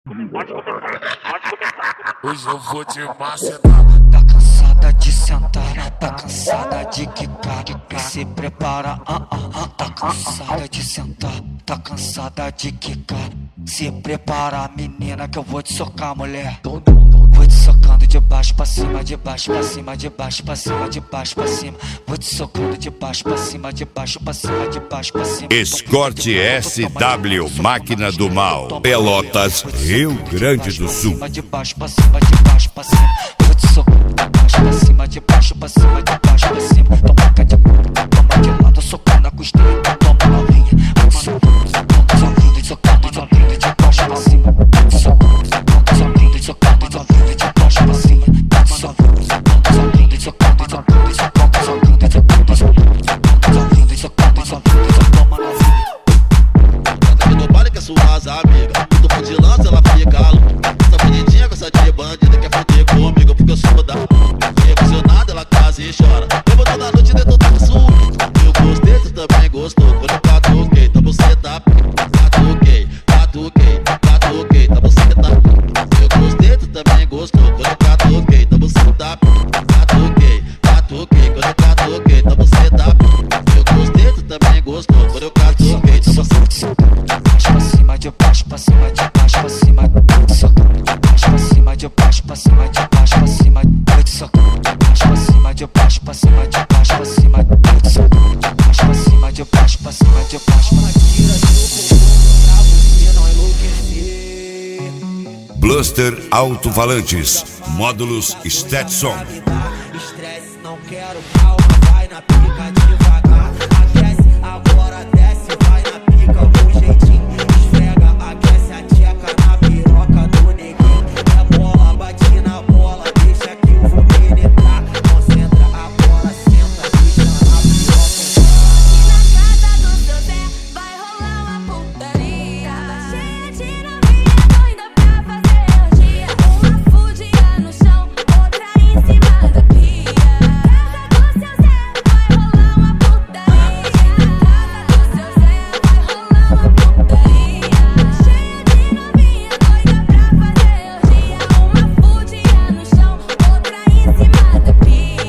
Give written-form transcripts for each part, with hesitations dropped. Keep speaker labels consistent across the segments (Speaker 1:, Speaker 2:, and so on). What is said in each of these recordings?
Speaker 1: Hoje eu vou te macetar.
Speaker 2: Tá cansada de sentar, tá cansada de quicar, que se prepara, Tá cansada de sentar, tá cansada de quicar, se prepara, menina, que eu vou te socar, mulher. Vou te socando de baixo pra cima, de baixo pra cima, de baixo pra cima, de baixo pra cima. Vou te socando de baixo pra cima, de baixo pra cima, de baixo pra cima.
Speaker 3: Escorte SW, Máquina do Mal, Pelotas, Rio Grande do Sul.
Speaker 2: De baixo pra cima, de baixo pra cima. Vou te socando de baixo pra cima, de baixo pra cima, de baixo pra cima. Toma cá de boca, toma de lado, socando na costinha, toma novinha. Vou te socando, socando, socando, socando de baixo pra cima. Vou te socando, socando, socando, socando de baixo pra cima. Vou te socando, socando, socando, socando, socando, socando, socando, socando, socando, toma novinha.
Speaker 4: Tá no baile que é suas amigas, tudo mundo de lança, ela fica louca. Essa bonitinha com essa de bandida quer foder comigo porque eu sou da emocionada, ela casa e chora. Eu vou toda noite dentro da sua. Eu gostei, tu também gostou. Quando eu catuquei, então você tá. Catuquei, catuquei, catuquei, então você tá. Eu gostei, tu também gostou. Quando eu catuquei, então você tá. Catuquei, catuquei, quando eu catuquei, então você tá. Eu gostei, tu também gostou. Quando eu catuquei, então você tá.
Speaker 2: De baixo pra cima, de baixo pra cima, de baixo pra cima. Vou te socando de baixo pra cima, de baixo pra cima, de baixo pra cima. Vou te socando de baixo pra cima, de baixo pra cima, de baixo pra cima. Vou te socando de baixo pra cima, de baixo pra cima, de baixo pra cima.
Speaker 3: Bluster Alto-Falantes, módulos Stetson.
Speaker 2: Estresse, não quero calma, vai na pica devagar. Aquece, agora desce, vai na pica com jeitinho. Esfrega, aquece a tcheca na piroca do neguinho. É bola, bate na bola, deixa que eu vou penetrar. Concentra, agora senta, deixa na piroca.
Speaker 5: Na casa do seu Zé vai rolar uma putaria. Cheia de novinha doida pra fazer orgia. Uma fudinha no chão, outra em cima da pia. Casa do seu Zé vai rolar uma putaria. Casa do seu Zé vai rolar uma putaria. Cheia de novinha doida pra fazer orgia. Uma fudinha no chão, outra em cima da pia.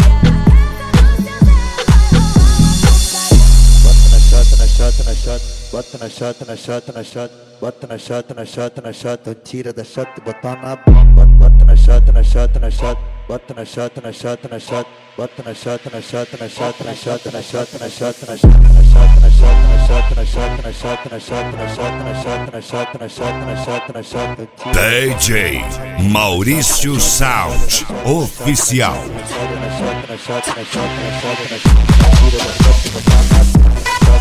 Speaker 5: Casa do seu Zé vai rolar uma putaria.
Speaker 6: Bota na chota, na chota, na chota, bota na chota, na chota, na chota, tira da chota e bota na bomba. Bota na chota, na chota, na chota, bota na chota, na chota, na chota, bota na chota, na chota, na chota, na chota, na chota, na chota, na chota, na chota, na chota, na chota, na chota, na chota, na chota, na chota, na chota, na chota, na chota, na chota,
Speaker 3: DJ Maurício Sound Oficial.
Speaker 6: na chota, na chota, na chota, na chota, na chota, tira da chota e bota na bomba.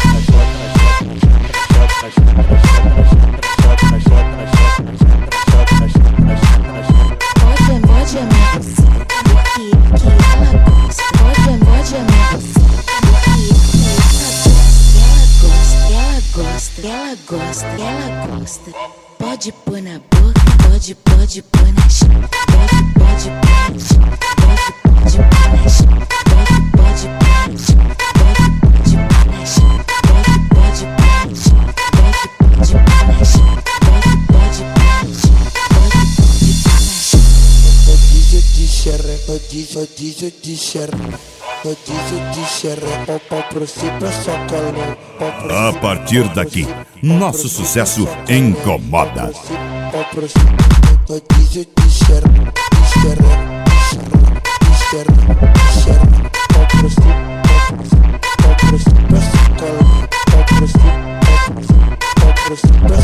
Speaker 5: Pode amar você, que ela gosta. Pode amar você, que ela gosta. Ela gosta. Pode pôr na boca, pode pôr na chão. Pode pôr na chão, pode pôr na chão. Pode pôr na chão, pode pôr na chão. Pode pôr na chão, pode pôr na chão. Pode pôr na chão, pode pôr na chão.
Speaker 6: Rodízio de xeré, rodízio de xeré, rodízio de xeré, pau pro cima, só calor.
Speaker 3: A partir daqui, nosso sucesso incomoda.
Speaker 6: Pau pro cima, rodízio de xeré, de xeré, de xeré, de xeré, pau pro cima, só calor. Pau pro cima,